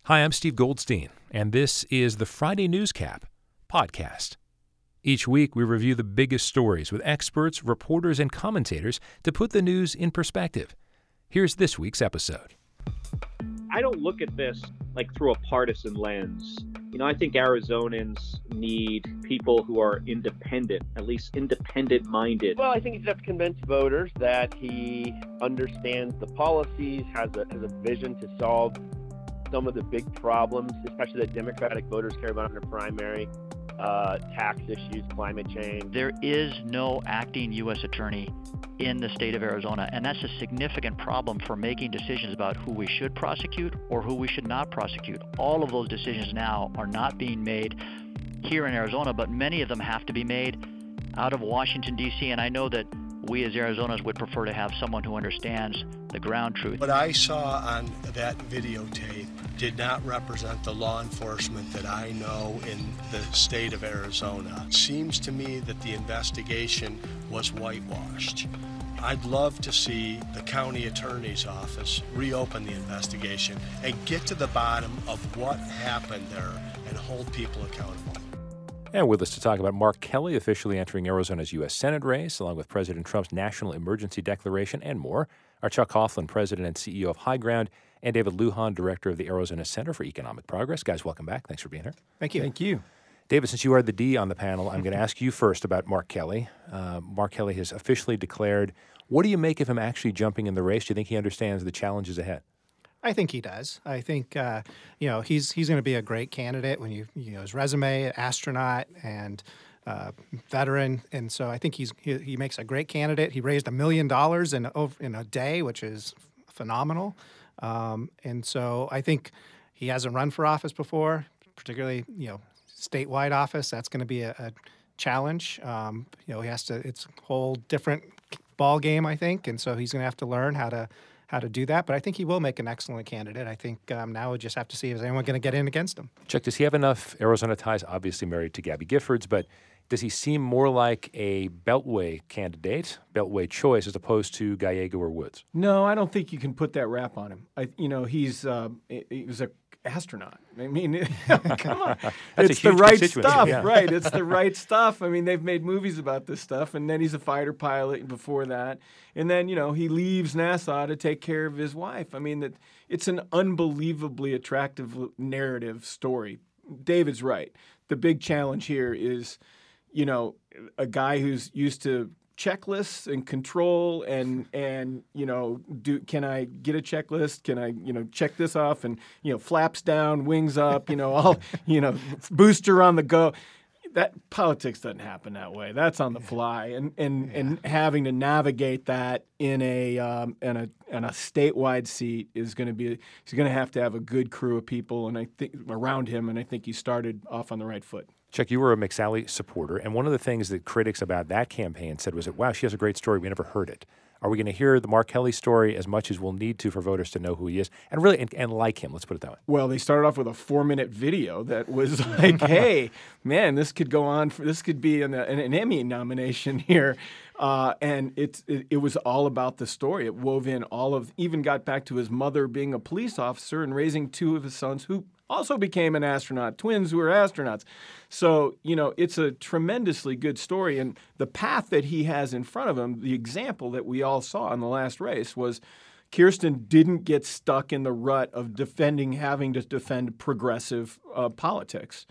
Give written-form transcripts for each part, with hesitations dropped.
Hi, I'm Steve Goldstein, and this is the Friday Newscap podcast. Each week, we review the biggest stories with experts, reporters, and commentators to put the news in perspective. Here's this week's episode. I don't look at this like through a partisan lens. I think Arizonans need people who are independent, at least independent-minded. Well, I think he's have to convince voters that he understands the policies, has a vision to solve some of the big problems, especially that Democratic voters care about in their primary, tax issues, climate change. There is no acting U.S. attorney in the state of Arizona, and that's a significant problem for making decisions about who we should prosecute or who we should not prosecute. All of those decisions now are not being made here in Arizona, but many of them have to be made out of Washington, D.C., and I know that we as Arizonans would prefer to have someone who understands the ground truth. What I saw on that videotape did not represent the law enforcement that I know in the state of Arizona. It seems to me that the investigation was whitewashed. I'd love to see the county attorney's office reopen the investigation and get to the bottom of what happened there and hold people accountable. And with us to talk about Mark Kelly officially entering Arizona's U.S. Senate race, along with President Trump's national emergency declaration and more, are Chuck Coughlin, President and CEO of High Ground, and David Lujan, Director of the Arizona Center for Economic Progress. Guys, welcome back. Thanks for being here. Thank you. Thank you. David, since you are the D on the panel, I'm going to ask you first about Mark Kelly. Mark Kelly has officially declared. What do you make of him actually jumping in the race? Do you think he understands the challenges ahead? I think he does. I think he's going to be a great candidate when his resume, astronaut and veteran, and so I think he makes a great candidate. He raised $1 million in a day, which is phenomenal, and so I think he hasn't run for office before, particularly statewide office. That's going to be a challenge. He has to. It's a whole different ball game, I think, and so he's going to have to learn how to do that. But I think he will make an excellent candidate. I think now we just have to see if anyone going to get in against him. Chuck, does he have enough Arizona ties? Obviously married to Gabby Giffords, but does he seem more like a Beltway candidate, Beltway choice, as opposed to Gallego or Woods? No, I don't think you can put that rap on him. He was a astronaut. I mean, come on. It's the right stuff, yeah. Right? It's the right stuff. I mean, they've made movies about this stuff, and then he's a fighter pilot before that. And then, he leaves NASA to take care of his wife. I mean, it's an unbelievably attractive narrative story. David's right. The big challenge here is, a guy who's used to checklists and control and can I get a checklist? Can I check this off? And flaps down, wings up, booster on the go. That politics doesn't happen that way. That's on the fly, and having to navigate that in a statewide seat is going to be. He's going to have a good crew of people, and I think around him, and I think he started off on the right foot. Chuck, you were a McSally supporter, and one of the things that critics about that campaign said was that, wow, she has a great story. We never heard it. Are we going to hear the Mark Kelly story as much as we'll need to for voters to know who he is and really and like him? Let's put it that way. Well, they started off with a 4-minute video that was like, hey, man, this could go on. This could be an Emmy nomination here. And it was all about the story. It wove in even got back to his mother being a police officer and raising two of his sons who also became an astronaut, twins who were astronauts. So, it's a tremendously good story. And the path that he has in front of him, the example that we all saw in the last race was Kirsten didn't get stuck in the rut of having to defend progressive politics.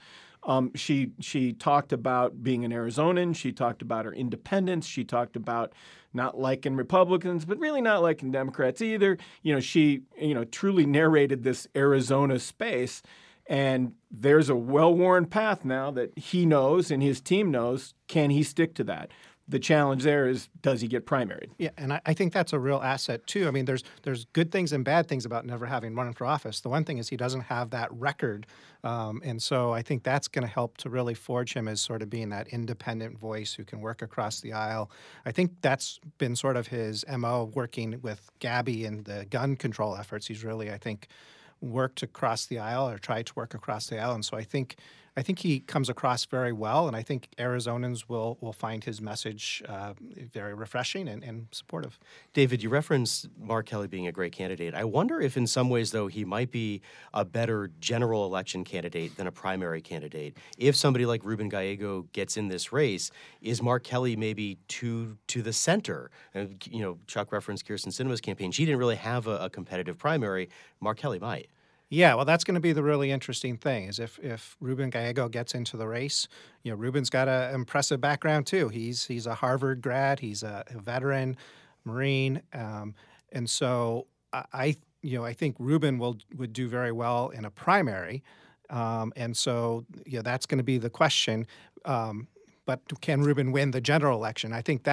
She talked about being an Arizonan. She talked about her independence. She talked about not liking Republicans, but really not liking Democrats either. She truly narrated this Arizona space. And there's a well-worn path now that he knows and his team knows. Can he stick to that? The challenge there is, does he get primaried? Yeah, and I think that's a real asset, too. I mean, there's good things and bad things about never having run for office. The one thing is he doesn't have that record, and so I think that's going to help to really forge him as sort of being that independent voice who can work across the aisle. I think that's been sort of his MO, working with Gabby and the gun control efforts. He's really, I think, worked across the aisle or tried to work across the aisle, and so I think I think he comes across very well, and I think Arizonans will find his message very refreshing and supportive. David, you referenced Mark Kelly being a great candidate. I wonder if in some ways, though, he might be a better general election candidate than a primary candidate. If somebody like Ruben Gallego gets in this race, is Mark Kelly maybe to the center? And, Chuck referenced Kyrsten Sinema's campaign. She didn't really have a competitive primary. Mark Kelly might. Yeah, well, that's going to be the really interesting thing is if Ruben Gallego gets into the race. Ruben's got an impressive background too. He's a Harvard grad. He's a veteran Marine, and so I think Ruben would do very well in a primary, and so that's going to be the question. But can Ruben win the general election? I think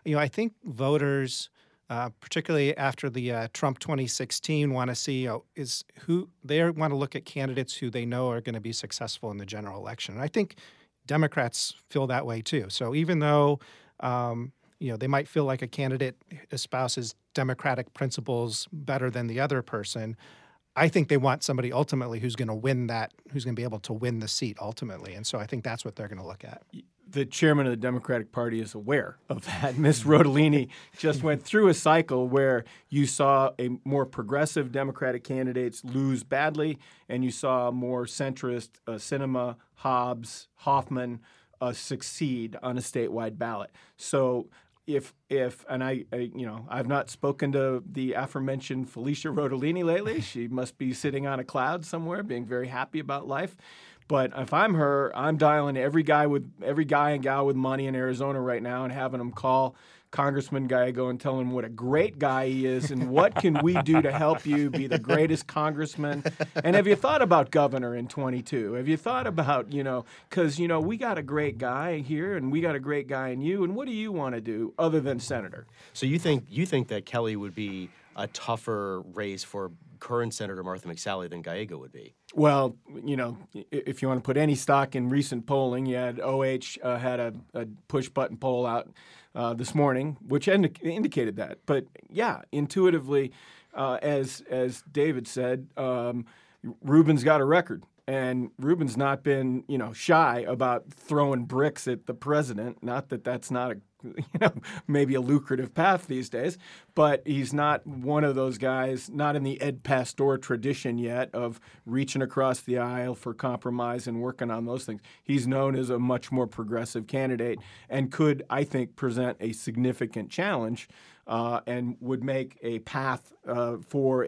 voters. Particularly after the Trump 2016, want to see is who they want to look at candidates who they know are going to be successful in the general election. And I think Democrats feel that way too. So even though they might feel like a candidate espouses Democratic principles better than the other person, I think they want somebody ultimately who's going to win that, who's going to be able to win the seat ultimately. And so I think that's what they're going to look at. The chairman of the Democratic Party is aware of that. Ms. Rodolini just went through a cycle where you saw a more progressive Democratic candidates lose badly, and you saw more centrist Sinema, Hobbs, Hoffman succeed on a statewide ballot. So if I've not spoken to the aforementioned Felicia Rodolini lately. She must be sitting on a cloud somewhere, being very happy about life. But if I'm her, I'm dialing every guy and gal with money in Arizona right now and having them call Congressman Gallego and tell him what a great guy he is and what can we do to help you be the greatest congressman. And have you thought about governor in 22? Have you thought about, because, we got a great guy here and we got a great guy in you. And what do you want to do other than senator? So you think that Kelly would be a tougher race for current Senator Martha McSally than Gallego would be? Well, if you want to put any stock in recent polling, you had OH had a push-button poll out this morning, which indicated that. But, yeah, intuitively, as David said, Ruben's got a record. And Ruben's not been, shy about throwing bricks at the president. Not that that's not maybe a lucrative path these days, but he's not one of those guys, not in the Ed Pastor tradition yet of reaching across the aisle for compromise and working on those things. He's known as a much more progressive candidate and could, I think, present a significant challenge and would make a path for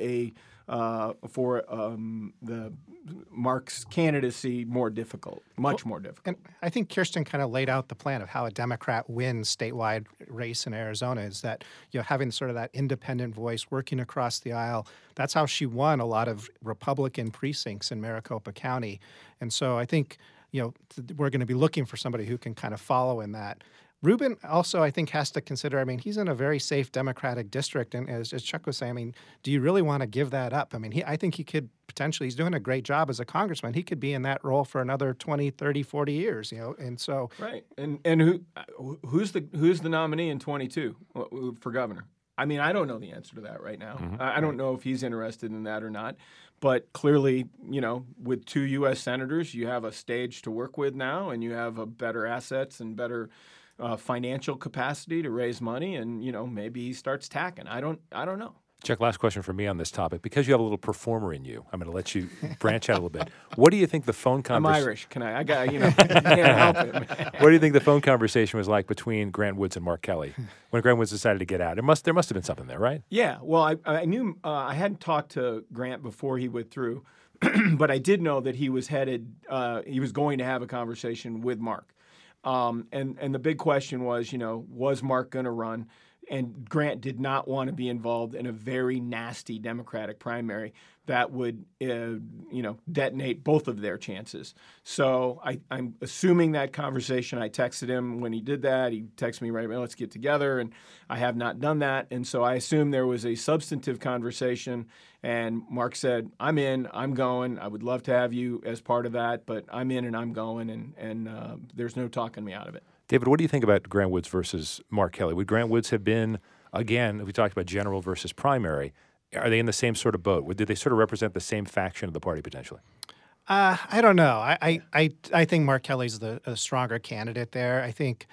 the Mark's candidacy more difficult, much more difficult. And I think Kyrsten kind of laid out the plan of how a Democrat wins statewide race in Arizona is that, having sort of that independent voice working across the aisle. That's how she won a lot of Republican precincts in Maricopa County. And so I think, we're going to be looking for somebody who can kind of follow in that. Ruben also, I think, has to consider, he's in a very safe Democratic district. And as Chuck was saying, do you really want to give that up? I think he could potentially, he's doing a great job as a congressman. He could be in that role for another 20, 30, 40 years, and so. Right. And who's the nominee in 22 for governor? I don't know the answer to that right now. Mm-hmm. I don't know if he's interested in that or not. But clearly, with 2 U.S. senators, you have a stage to work with now, and you have a better assets and better financial capacity to raise money, and maybe he starts tacking. I don't know. Chuck, last question for me on this topic. Because you have a little performer in you, I'm going to let you branch out a little bit. What do you think the phone conversation? I'm Irish. I got can't help it. Man. What do you think the phone conversation was like between Grant Woods and Mark Kelly when Grant Woods decided to get out? There must have been something there, right? Yeah. Well, I knew I hadn't talked to Grant before he went through, but I did know that he was headed. He was going to have a conversation with Mark. And the big question was, was Mark going to run? And Grant did not want to be involved in a very nasty Democratic primary that would, detonate both of their chances. So I'm assuming that conversation, I texted him when he did that. He texted me right away, let's get together. And I have not done that. And so I assume there was a substantive conversation. And Mark said, I'm in, I'm going. I would love to have you as part of that, but I'm in and I'm going. And there's no talking me out of it. David, what do you think about Grant Woods versus Mark Kelly? Would Grant Woods have been, again, we talked about general versus primary, are they in the same sort of boat? Did they sort of represent the same faction of the party potentially? I don't know. I think Mark Kelly's a stronger candidate there. I think,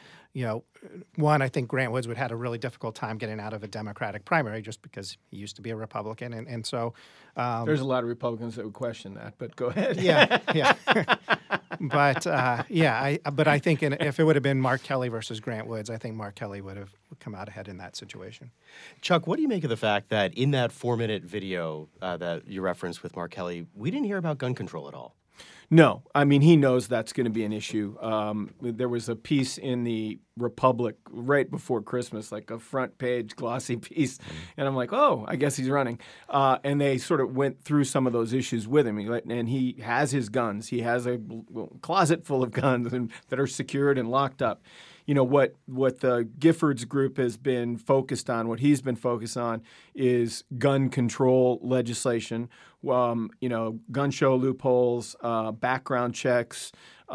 I think Grant Woods would have had a really difficult time getting out of a Democratic primary just because he used to be a Republican. And so there's a lot of Republicans that would question that, but go ahead. Yeah. But I think if it would have been Mark Kelly versus Grant Woods, I think Mark Kelly would have come out ahead in that situation. Chuck, what do you make of the fact that in that 4-minute video that you referenced with Mark Kelly, we didn't hear about gun control at all? No, I mean, he knows that's going to be an issue. There was a piece in the Republic right before Christmas, like a front page glossy piece, and I'm like, oh, I guess he's running. And they sort of went through some of those issues with him, and he has his guns. He has a closet full of guns that are secured and locked up. What the Giffords group has been focused on, what he's been focused on, is gun control legislation. Gun show loopholes, background checks,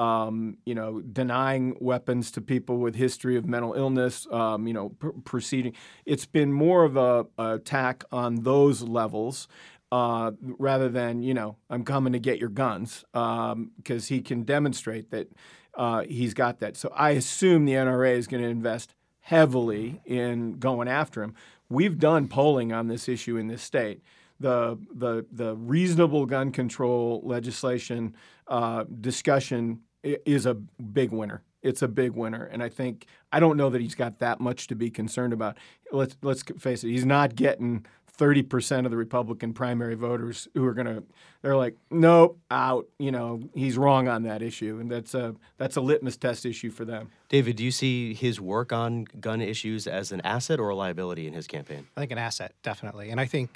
denying weapons to people with history of mental illness, proceeding. It's been more of a attack on those levels. Rather than, I'm coming to get your guns, because he can demonstrate that he's got that. So I assume the NRA is going to invest heavily in going after him. We've done polling on this issue in this state. The reasonable gun control legislation discussion is a big winner. It's a big winner, and I don't know that he's got that much to be concerned about. Let's face it, he's not getting 30% of the Republican primary voters who are they're like, nope, out. He's wrong on that issue, and that's a litmus test issue for them. David, do you see his work on gun issues as an asset or a liability in his campaign? I think an asset, definitely. And I think,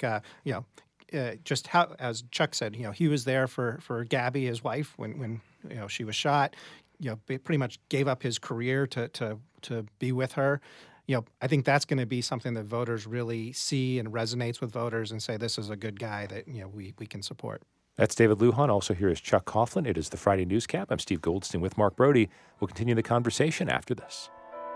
just how, as Chuck said, he was there for Gabby, his wife, when she was shot. Pretty much gave up his career to be with her. I think that's going to be something that voters really see and resonates with voters and say, this is a good guy that, we can support. That's David Lujan. Also here is Chuck Coughlin. It is the Friday Newscap. I'm Steve Goldstein with Mark Brody. We'll continue the conversation after this.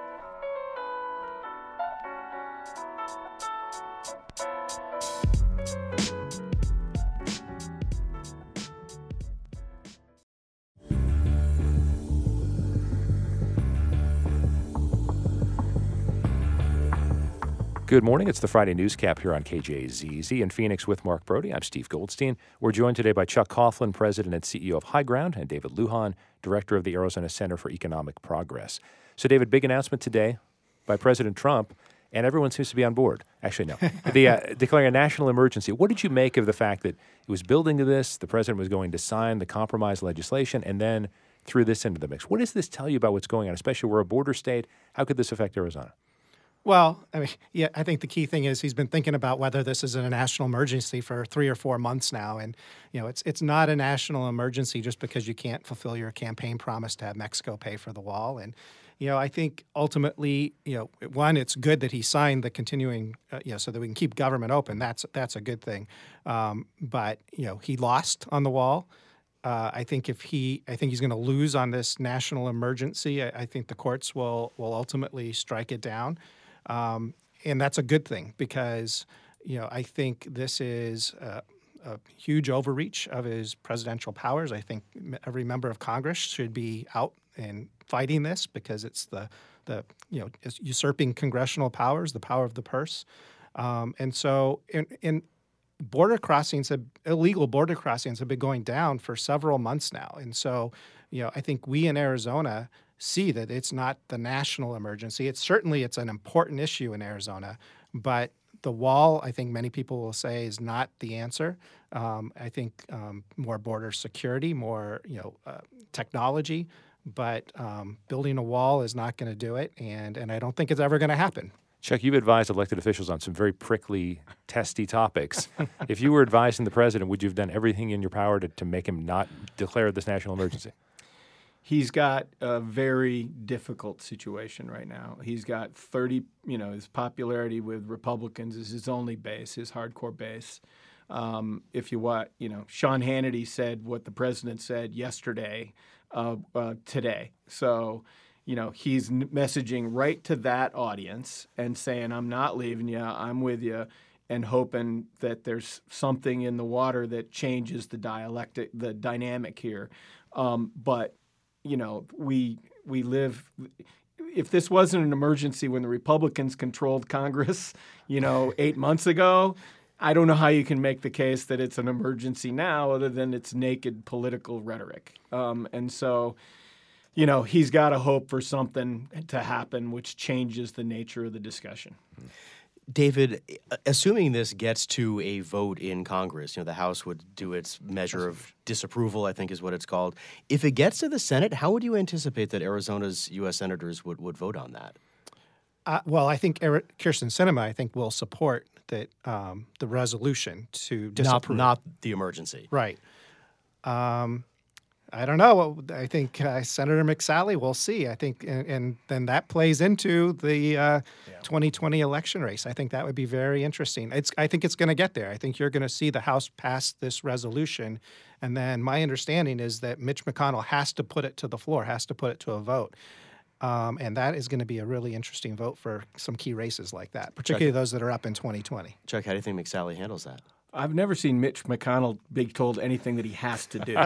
Good morning. It's the Friday Newscap here on KJZZ in Phoenix with Mark Brody. I'm Steve Goldstein. We're joined today by Chuck Coughlin, President and CEO of High Ground, and David Lujan, Director of the Arizona Center for Economic Progress. So, David, big announcement today by President Trump, and everyone seems to be on board. Actually, no. Declaring a national emergency. What did you make of the fact that it was building to this, the president was going to sign the compromise legislation, and then threw this into the mix? What does this tell you about what's going on, especially we're a border state? How could this affect Arizona? Well, I think the key thing is he's been thinking about whether this is a national emergency for 3 or 4 months now. And, it's not a national emergency just because you can't fulfill your campaign promise to have Mexico pay for the wall. And, I think ultimately, one, it's good that he signed the continuing, so that we can keep government open. That's a good thing. But, he lost on the wall. I think he's going to lose on this national emergency. I think the courts will ultimately strike it down. And that's a good thing because, I think this is a huge overreach of his presidential powers. I think every member of Congress should be out and fighting this because it's it's usurping congressional powers, the power of the purse. And so in border crossings, illegal border crossings have been going down for several months now. And so, I think we in Arizona see that it's not the national emergency. It's an important issue in Arizona, but the wall, I think many people will say, is not the answer. I think more border security, more technology, but building a wall is not going to do it, and I don't think it's ever going to happen. Chuck, you've advised elected officials on some very prickly, testy topics. If you were advising the president, would you have done everything in your power to make him not declare this national emergency? He's got a very difficult situation right now. He's got 30, his popularity with Republicans is his only base, his hardcore base. If you want, Sean Hannity said what the president said yesterday, today. So, he's messaging right to that audience and saying, I'm not leaving you, I'm with you. and hoping that there's something in the water that changes the dynamic here. But we live. If this wasn't an emergency when the Republicans controlled Congress, 8 months ago, I don't know how you can make the case that it's an emergency now, other than it's naked political rhetoric. And so, he's got to hope for something to happen which changes the nature of the discussion. David, assuming this gets to a vote in Congress, the House would do its measure of disapproval, I think is what it's called. If it gets to the Senate, how would you anticipate that Arizona's U.S. senators would vote on that? Well, I think Kyrsten Sinema, will support that the resolution to disapprove. Not the emergency. Right. I don't know. I think Senator McSally, we'll see. I think, and then that plays into the 2020 election race. I think that would be very interesting. I think it's going to get there. I think you're going to see the House pass this resolution. And then my understanding is that Mitch McConnell has to put it to the floor, has to put it to a vote. And that is going to be a really interesting vote for some key races like that, particularly those that are up in 2020. Chuck, how do you think McSally handles that? I've never seen Mitch McConnell be told anything that he has to do.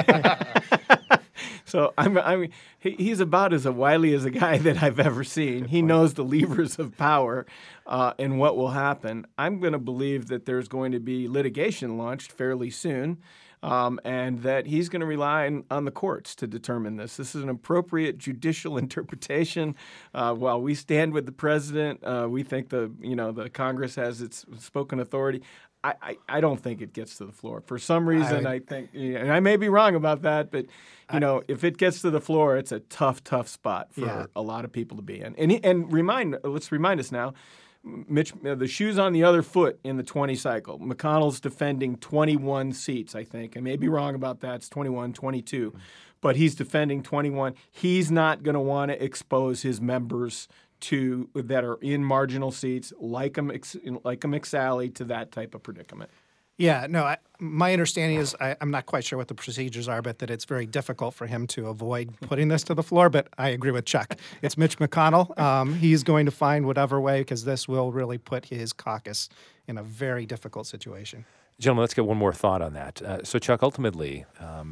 So he's about as wily as a guy that I've ever seen. He knows the levers of power and what will happen. I'm going to believe that there's going to be litigation launched fairly soon. And that he's going to rely on the courts to determine this. This is an appropriate judicial interpretation. While we stand with the president, we think the Congress has its spoken authority. I don't think it gets to the floor. For some reason, I think, and I may be wrong about that, but if it gets to the floor, it's a tough spot for a lot of people to be in. And let's remind us now. Mitch, the shoe's on the other foot in the 20 cycle. McConnell's defending 21 seats, I think. I may be wrong about that. It's 21, 22. But he's defending 21. He's not going to want to expose his members that are in marginal seats, like a McSally, to that type of predicament. Yeah, no, my understanding is I'm not quite sure what the procedures are, but that it's very difficult for him to avoid putting this to the floor. But I agree with Chuck. It's Mitch McConnell. He's going to find whatever way, because this will really put his caucus in a very difficult situation. Gentlemen, let's get one more thought on that. So, Chuck, ultimately,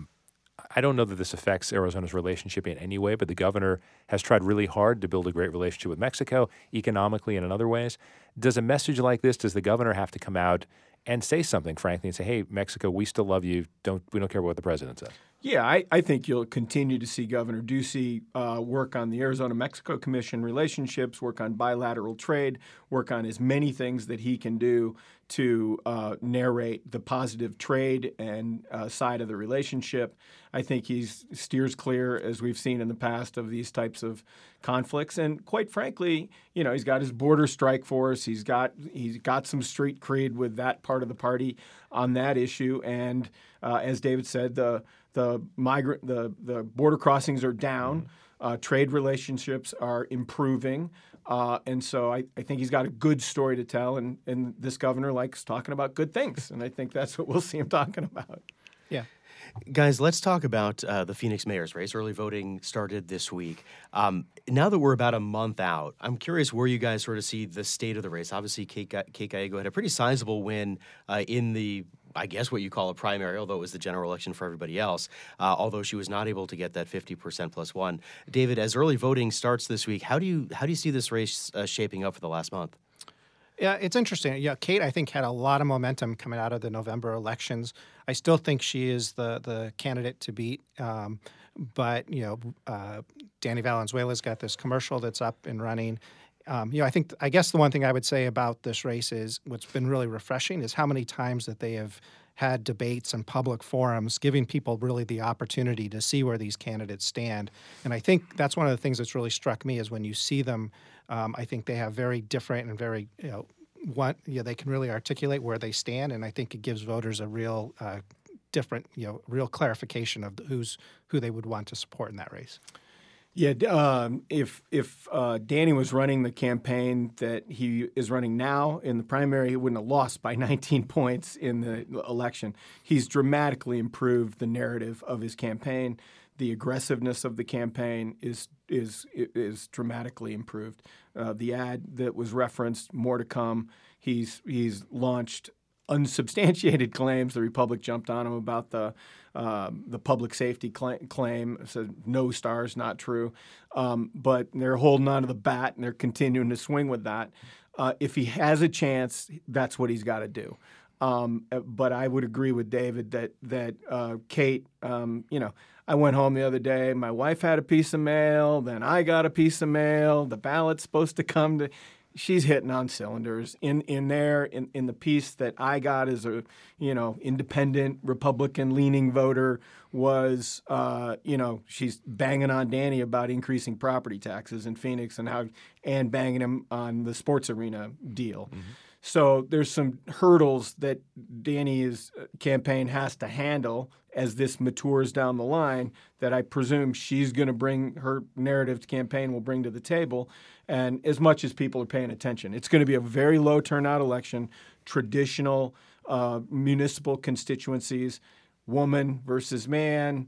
I don't know that this affects Arizona's relationship in any way, but the governor has tried really hard to build a great relationship with Mexico, economically and in other ways. Does a message like this, does the governor have to come out and say something, frankly, and say, hey, Mexico, we still love you. We don't care what the president says? Yeah, I think you'll continue to see Governor Ducey work on the Arizona-Mexico Commission relationships, work on bilateral trade, work on as many things that he can do to narrate the positive trade and side of the relationship. I think he steers clear, as we've seen in the past, of these types of conflicts. And quite frankly, he's got his border strike force. He's got some street cred with that part of the party on that issue. And as David said, the border crossings are down. Trade relationships are improving. And so I think he's got a good story to tell. And this governor likes talking about good things. And I think that's what we'll see him talking about. Yeah. Guys, let's talk about the Phoenix mayor's race. Early voting started this week. Now that we're about a month out, I'm curious where you guys sort of see the state of the race. Obviously, Kate Gallego had a pretty sizable win in the, I guess what you call a primary, although it was the general election for everybody else, although she was not able to get that 50% plus one. David, as early voting starts this week, how do you see this race shaping up for the last month? Yeah, it's interesting. Yeah, Kate, I think, had a lot of momentum coming out of the November elections. I still think she is the candidate to beat. But, Danny Valenzuela's got this commercial that's up and running. I guess the one thing I would say about this race is what's been really refreshing is how many times that they have had debates and public forums, giving people really the opportunity to see where these candidates stand. And I think that's one of the things that's really struck me is when you see them, I think they have very different and very, they can really articulate where they stand. And I think it gives voters a real different, real clarification of who they would want to support in that race. Yeah, if Danny was running the campaign that he is running now in the primary, he wouldn't have lost by 19 points in the election. He's dramatically improved the narrative of his campaign. The aggressiveness of the campaign is is dramatically improved. The ad that was referenced, more to come. He's launched unsubstantiated claims. The Republic jumped on him about the public safety claim. Said no stars, not true. But they're holding on to the bat and they're continuing to swing with that. If he has a chance, that's what he's got to do. But I would agree with David that Kate, I went home the other day. My wife had a piece of mail. Then I got a piece of mail. The ballot's supposed to come to. She's hitting on cylinders. In the piece that I got as a independent Republican leaning voter was she's banging on Danny about increasing property taxes in Phoenix and banging him on the sports arena deal. Mm-hmm. So there's some hurdles that Danny's campaign has to handle as this matures down the line that I presume she's going to bring, her narrative campaign will bring to the table. And as much as people are paying attention, it's going to be a very low turnout election, traditional municipal constituencies, woman versus man.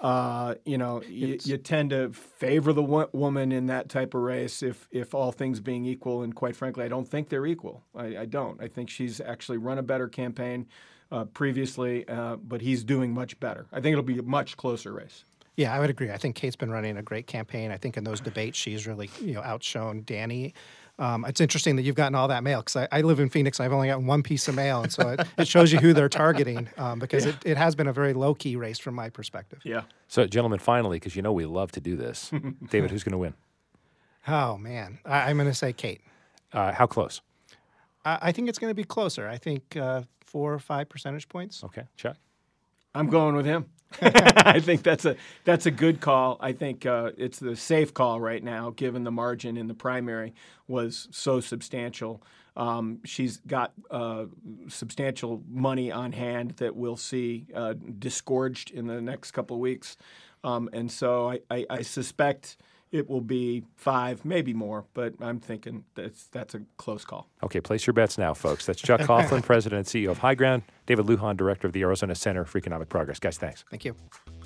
You tend to favor the woman in that type of race if all things being equal. And quite frankly, I don't think they're equal. I don't. I think she's actually run a better campaign previously, but he's doing much better. I think it'll be a much closer race. Yeah, I would agree. I think Kate's been running a great campaign. I think in those debates, she's really outshone Danny. It's interesting that you've gotten all that mail because I live in Phoenix. I've only gotten one piece of mail, and so it shows you who they're targeting because it has been a very low-key race from my perspective. Yeah. So, gentlemen, finally, because we love to do this, David, who's going to win? Oh, man. I'm going to say Kate. How close? I think it's going to be closer. I think 4 or 5 percentage points. Okay. Chuck? I'm going with him. I think that's a good call. I think it's the safe call right now, given the margin in the primary was so substantial. She's got substantial money on hand that we'll see disgorged in the next couple of weeks. And so I suspect it will be 5, maybe more, but I'm thinking that's a close call. Okay, place your bets now, folks. That's Chuck Coughlin, President and CEO of High Ground, David Lujan, Director of the Arizona Center for Economic Progress. Guys, thanks. Thank you.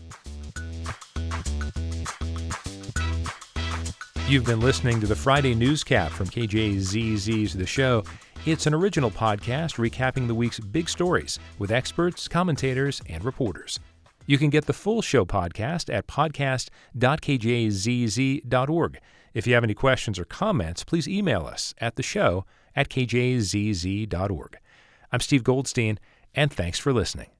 You've been listening to the Friday Newscap from KJZZ's The Show. It's an original podcast recapping the week's big stories with experts, commentators, and reporters. You can get the full show podcast at podcast.kjzz.org. If you have any questions or comments, please email us at theshow@kjzz.org. I'm Steve Goldstein, and thanks for listening.